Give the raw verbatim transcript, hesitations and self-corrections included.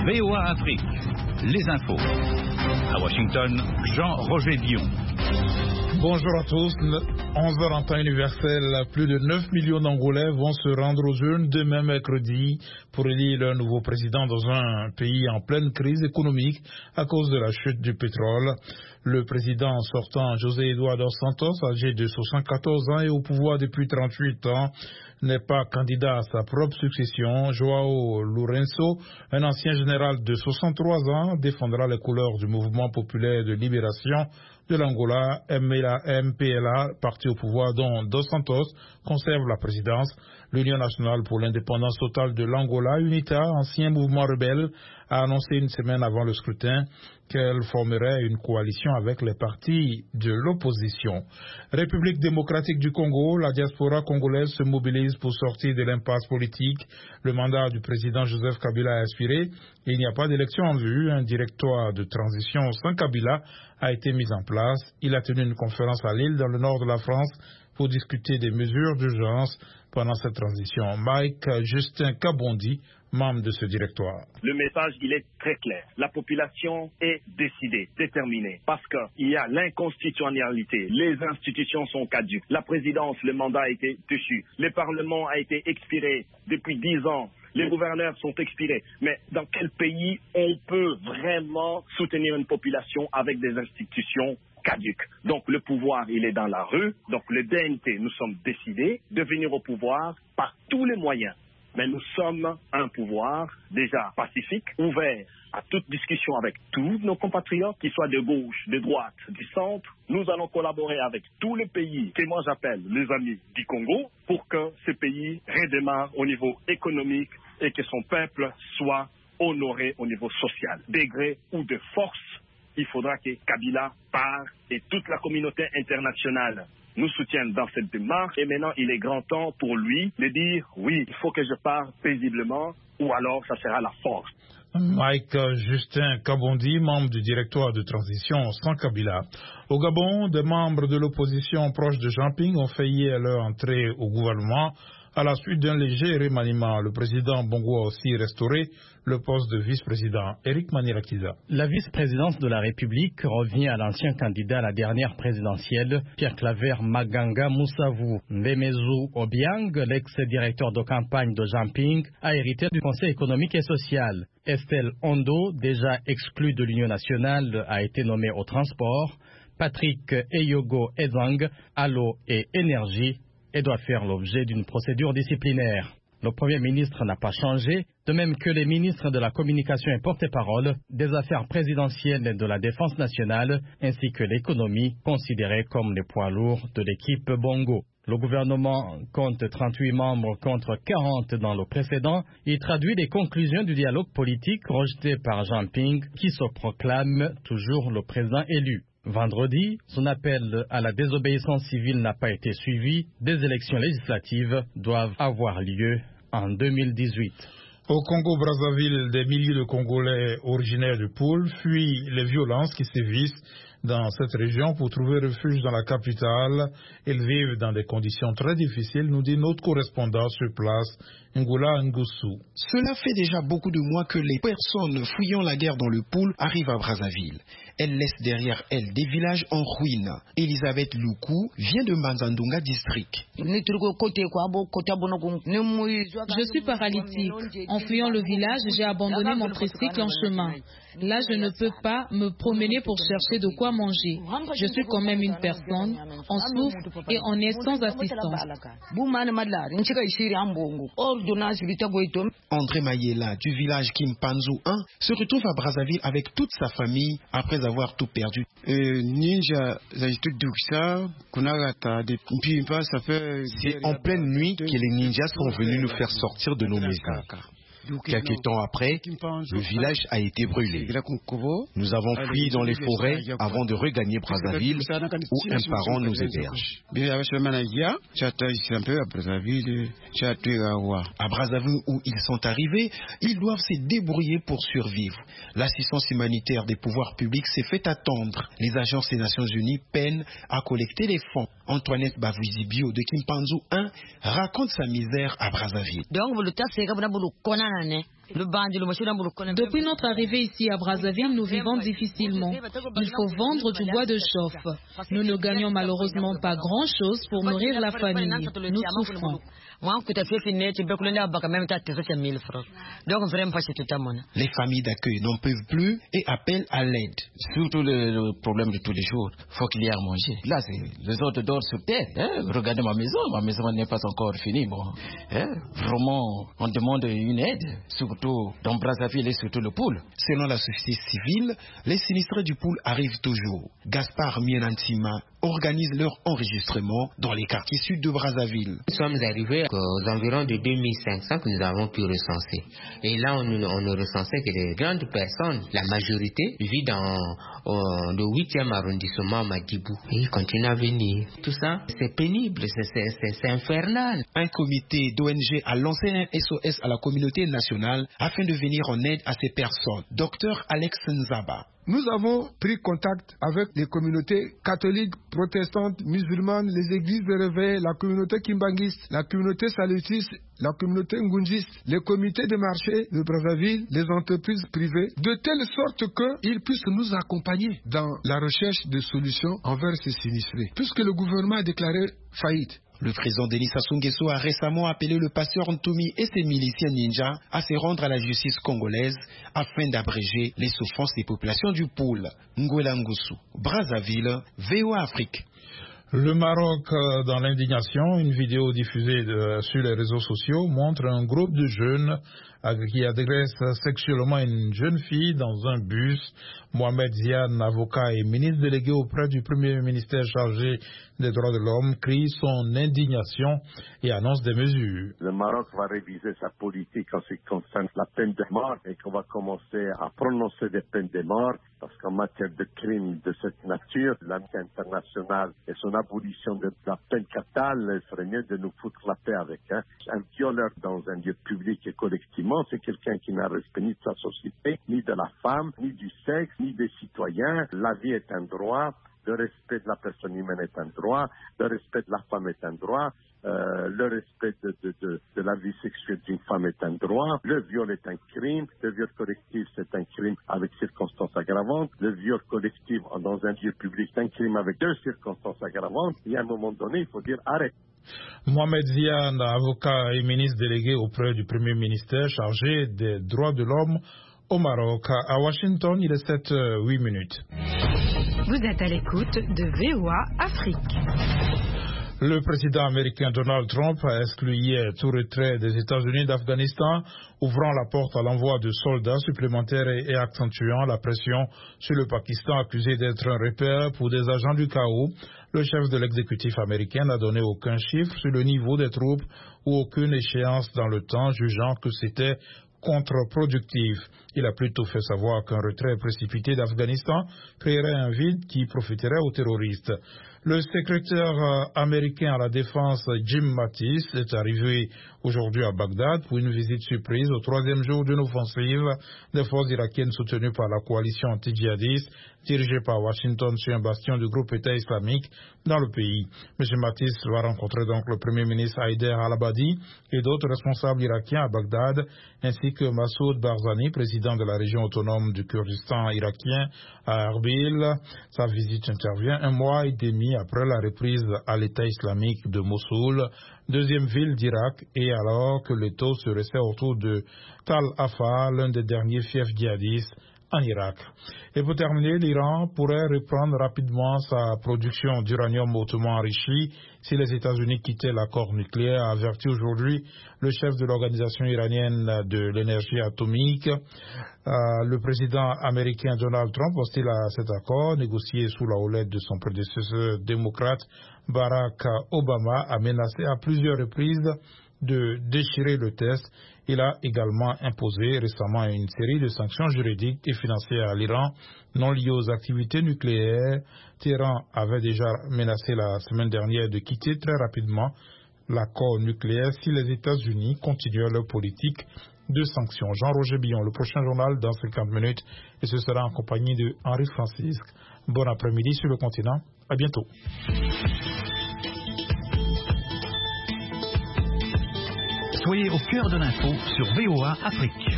V O A Afrique, les infos. À Washington, Jean-Roger Dion. Bonjour à tous. onze heures en temps universel, plus de neuf millions d'Angolais vont se rendre aux urnes demain mercredi pour élire leur nouveau président dans un pays en pleine crise économique à cause de la chute du pétrole. Le président sortant, José Eduardo dos Santos, âgé de soixante-quatorze ans et au pouvoir depuis trente-huit ans, n'est pas candidat à sa propre succession. Joao Lourenço, un ancien général de soixante-trois ans, défendra les couleurs du mouvement populaire de libération de l'Angola, M P L A, parti au pouvoir dont Dos Santos conserve la présidence. L'Union nationale pour l'indépendance totale de l'Angola, UNITA, ancien mouvement rebelle, a annoncé une semaine avant le scrutin qu'elle formerait une coalition avec les partis de l'opposition. République démocratique du Congo, la diaspora congolaise se mobilise pour sortir de l'impasse politique. Le mandat du président Joseph Kabila a expiré. Il n'y a pas d'élection en vue. Un directoire de transition sans Kabila a été mis en place. Il a tenu une conférence à Lille, dans le nord de la France, pour discuter des mesures d'urgence pendant cette transition. Mike Justin Kabondi, membre de ce directoire. Le message, il est très clair. La population est décidée, déterminée, parce qu'il y a l'inconstitutionnalité. Les institutions sont caduques. La présidence, le mandat a été déchu. Le Parlement a été expiré depuis dix ans. Les gouverneurs sont expirés. Mais dans quel pays on peut vraiment soutenir une population avec des institutions caduques? Donc le pouvoir, il est dans la rue. Donc le D N T, nous sommes décidés de venir au pouvoir par tous les moyens. Mais nous sommes un pouvoir déjà pacifique, ouvert à toute discussion avec tous nos compatriotes, qu'ils soient de gauche, de droite, du centre. Nous allons collaborer avec tous les pays que moi j'appelle les amis du Congo pour que ce pays redémarre au niveau économique et que son peuple soit honoré au niveau social. De gré ou de force, il faudra que Kabila parte et toute la communauté internationale nous soutiennent dans cette démarche. Et maintenant, il est grand temps pour lui de dire oui, il faut que je parte paisiblement ou alors ça sera la force. Mike Justin Kabondi, membre du directoire de transition sans Kabila. Au Gabon, des membres de l'opposition proches de Jean Ping ont fait hier leur entrée au gouvernement à la suite d'un léger remaniement. Le président Bongo a aussi restauré le poste de vice-président. Eric Manirakiza. La vice-présidence de la République revient à l'ancien candidat à la dernière présidentielle, Pierre Claver Maganga Moussavu. Mbemezu Obiang, l'ex-directeur de campagne de Jean Ping, a hérité du Conseil économique et social. Estelle Ondo, déjà exclue de l'Union nationale, a été nommée au transport. Patrick Eyogo Ezang, à l'eau et énergie, et doit faire l'objet d'une procédure disciplinaire. Le Premier ministre n'a pas changé, de même que les ministres de la communication et porte-parole, des affaires présidentielles et de la défense nationale, ainsi que l'économie, considérés comme les poids lourds de l'équipe Bongo. Le gouvernement compte trente-huit membres contre quarante dans le précédent. Il traduit les conclusions du dialogue politique rejeté par Jean Ping, qui se proclame toujours le président élu. Vendredi, son appel à la désobéissance civile n'a pas été suivi. Des élections législatives doivent avoir lieu en deux mille dix-huit. Au Congo-Brazzaville, des milliers de Congolais originaires de Poul fuient les violences qui sévissent dans cette région pour trouver refuge dans la capitale. Ils vivent dans des conditions très difficiles, nous dit notre correspondant sur place, Ngoula Ngussou. Cela fait déjà beaucoup de mois que les personnes fuyant la guerre dans le Poul arrivent à Brazzaville. Elles laissent derrière elles des villages en ruine. Elisabeth Loukou vient de Manzandunga district. Je suis paralytique. En fuyant le village, j'ai abandonné mon tricycle en chemin. Là, je ne peux pas me promener pour chercher de quoi manger. Je suis quand même une personne, on souffre et on est sans assistance. André Mayela du village Kimpanzu un se retrouve à Brazzaville avec toute sa famille après avoir tout perdu. C'est en pleine nuit que les ninjas sont venus nous faire sortir de nos maisons. Quelques temps après, le village a été brûlé. Nous avons fui dans les forêts avant de regagner Brazzaville, où un parent nous héberge. À Brazzaville, où ils sont arrivés, ils doivent se débrouiller pour survivre. L'assistance humanitaire des pouvoirs publics s'est fait attendre. Les agences des Nations Unies peinent à collecter les fonds. Antoinette Bavuzibio de Kimpanzu un raconte sa misère à Brazzaville. Depuis notre arrivée ici à Brazzaville, nous vivons difficilement. Il faut vendre du bois de chauffe. Nous ne gagnons malheureusement pas grand-chose pour nourrir la famille. Nous souffrons. Les familles d'accueil n'en peuvent plus et appellent à l'aide. Surtout le, le problème de tous les jours. Il faut qu'il y ait à manger. Là, les autres dorment sur terre. Hein? Regardez ma maison. Ma maison n'est pas encore finie. Bon. Hein? Vraiment, on demande une aide. Surtout dans Brazzaville et surtout le pool. Selon la société civile, les sinistrés du pool arrivent toujours. Gaspard Mienantima organise leur enregistrement dans les quartiers sud de Brazzaville. Nous sommes arrivés aux environs de deux mille cinq cents que nous avons pu recenser. Et là, on, on ne recensait que des grandes personnes. La majorité vit dans euh, le huitième arrondissement Madibou. Et ils continuent à venir. Tout ça, c'est pénible, c'est infernal. Un comité d'O N G a lancé un S O S à la communauté nationale afin de venir en aide à ces personnes. Docteur Alex Nzaba. Nous avons pris contact avec les communautés catholiques, protestantes, musulmanes, les églises de réveil, la communauté kimbanguiste, la communauté salutiste, la communauté ngunjiste, les comités de marché de Brazzaville, les entreprises privées, de telle sorte qu'ils puissent nous accompagner dans la recherche de solutions envers ces sinistrés, puisque le gouvernement a déclaré faillite. Le président Denis Sassou Nguesso a récemment appelé le pasteur Ntoumi et ses miliciens ninjas à se rendre à la justice congolaise afin d'abréger les souffrances des populations du pôle. Ngwela Ngusu, Brazzaville, V O A Afrique. Le Maroc dans l'indignation, une vidéo diffusée de, sur les réseaux sociaux montre un groupe de jeunes qui agresse sexuellement une jeune fille dans un bus. Mohamed Ziane, avocat et ministre délégué auprès du premier ministère chargé des droits de l'homme, crie son indignation et annonce des mesures. Le Maroc va réviser sa politique en ce qui concerne la peine de mort et qu'on va commencer à prononcer des peines de mort parce qu'en matière de crimes de cette nature, l'amitié internationale et son abolition de la peine capitale, il serait mieux de nous foutre la paix avec. Hein. Un violeur dans un lieu public et collectivement, c'est quelqu'un qui n'a respect ni de sa société, ni de la femme, ni du sexe, ni des citoyens. La vie est un droit, le respect de la personne humaine est un droit, le respect de la femme est un droit, euh, le respect de, de, de, de la vie sexuelle d'une femme est un droit, le viol est un crime, le viol collectif c'est un crime avec circonstances aggravantes, le viol collectif dans un lieu public c'est un crime avec deux circonstances aggravantes, et à un moment donné il faut dire arrête. Mohamed Ziane, avocat et ministre délégué auprès du Premier ministère chargé des droits de l'homme au Maroc. À Washington, il est sept heures huit minutes. Vous êtes à l'écoute de V O A Afrique. Le président américain Donald Trump a exclu hier tout retrait des États-Unis d'Afghanistan, ouvrant la porte à l'envoi de soldats supplémentaires et, et accentuant la pression sur le Pakistan accusé d'être un repère pour des agents du chaos. Le chef de l'exécutif américain n'a donné aucun chiffre sur le niveau des troupes ou aucune échéance dans le temps, jugeant que c'était contre-productif. Il a plutôt fait savoir qu'un retrait précipité d'Afghanistan créerait un vide qui profiterait aux terroristes. Le secrétaire américain à la défense Jim Mattis est arrivé aujourd'hui à Bagdad pour une visite surprise au troisième jour d'une offensive des forces irakiennes soutenues par la coalition anti-djihadiste dirigée par Washington sur un bastion du groupe État islamique dans le pays. M. Mattis va rencontrer donc le premier ministre Haider al-Abadi et d'autres responsables irakiens à Bagdad, ainsi que Massoud Barzani, président de la région autonome du Kurdistan irakien à Erbil. Sa visite intervient un mois et demi après la reprise à l'État islamique de Mossoul, deuxième ville d'Irak, et alors que le taux se resserre autour de Tal Afar, l'un des derniers fiefs djihadistes en Irak. Et pour terminer, l'Iran pourrait reprendre rapidement sa production d'uranium hautement enrichi si les États-Unis quittaient l'accord nucléaire, a averti aujourd'hui le chef de l'organisation iranienne de l'énergie atomique. Euh, le président américain Donald Trump, hostile à cet accord, négocié sous la houlette de son prédécesseur démocrate Barack Obama, a menacé à plusieurs reprises de déchirer le test. Il a également imposé récemment une série de sanctions juridiques et financières à l'Iran non liées aux activités nucléaires. Téhéran avait déjà menacé la semaine dernière de quitter très rapidement l'accord nucléaire si les États-Unis continuaient leur politique de sanctions. Jean-Roger Billon, le prochain journal dans cinquante minutes, et ce sera en compagnie de Henri Francisque. Bon après-midi sur le continent. À bientôt. Soyez au cœur de l'info sur V O A Afrique.